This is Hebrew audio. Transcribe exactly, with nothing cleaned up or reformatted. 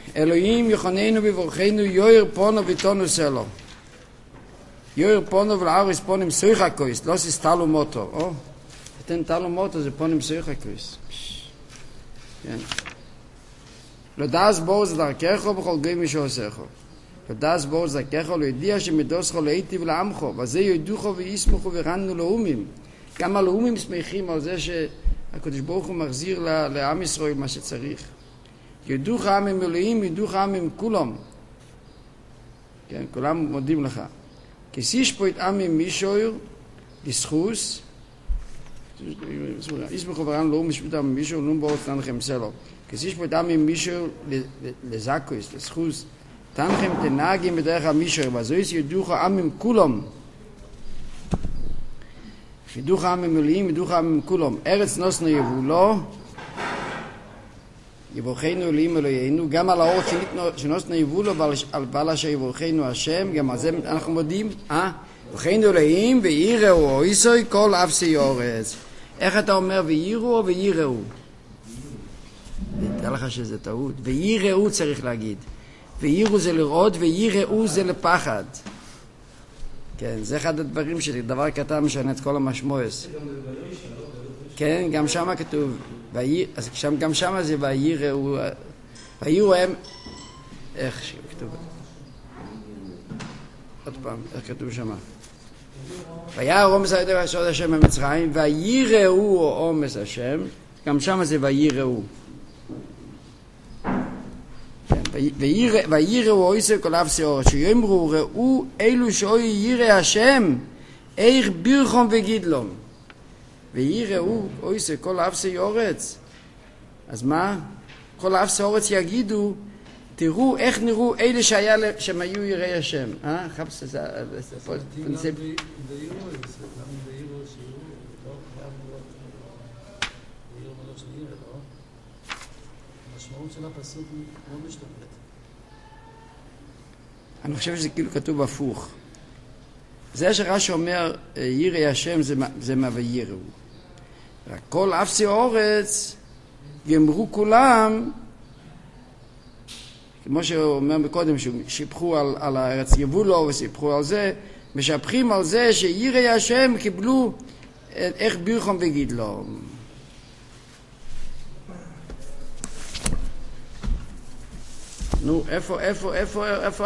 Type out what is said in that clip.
אלוהים יחוננו וברכנו יויר פונו ותונו סלו. יויר פונו ולאריס פונים סויכה קויס, לא ססטלו מוטו. או, אתן טלו מוטו זה פונים סויכה קויס. כן. לא דאס בורז דרכךו בכל גוי משעושךו. לא דאס בורז דרכךו לא ידיע שמדוסכו לא היטיב לעמכו, וזה ידוכו ויסמכו ורנו לאומים. גם הלאומים שמחים על זה שהקדוש ברוך הוא מחזיר לעם ישראל מה שצריך. ידוך העם עם אלוהים, ידוך העם עם כולם. כן, כולם מודים לך. כסיש פה את עם עם מישור, לסחוס, יסמכו ורנו לאום משפט עם מישור, לא באות תנחם סלו. כסיש פה את עם עם מישור, לזקוס, לסחוס, תנחם תנהגים בדרך המישור, וזויס ידוך העם עם כולם. ידוך העם עם אלוהים, ידוך העם עם כולם. ארץ נוסנו יבולו, יבורכנו אלוהים אלוהינו, גם על האור שנוסנו יבולו ועל אשר יבורכנו השם, גם על זה אנחנו מודים, אה? יבורכנו אלוהים ויראו אויסוי כל אפסי אורץ. איך אתה אומר ויראו או ויראו? תדע לך שזה טעות. ויראו צריך להגיד. ויראו זה לראות ויראו זה לפחד. כן, זה אחד הדברים שלי, דבר קטן משנה את כל המשמעות. כן, גם שם כתוב, אז גם שם זה ויראו, ויראו הם, איך שכתוב? עוד פעם, איך כתוב שם? וירא עומס היותר השם במצרים, ויראו עומס השם, גם שם זה ויראו. ויראו אויסי כל אפסי אורץ, שיאמרו ראו אלו שאוי ירא השם, איך בירכום וגידלום. ויראו אויסי כל אפסי אורץ. אז מה? כל אפסי אורץ יגידו, תראו איך נראו אלה שהיה שהם היו יראי השם. אה? חפש זה פרינציפ. של הפסוק לא משתפט. אני חושב שזה כאילו כתוב הפוך. זה שרש"י אומר יראי השם זה, זה מה ויראו. רק כל אפסי אורץ יאמרו כולם, כמו שהוא אומר מקודם, ששיפחו על, על הארץ יבולו וסיפחו על זה, משפחים על זה שיראי השם קיבלו איך בירכום וגידלום. נו, איפה, איפה, איפה, איפה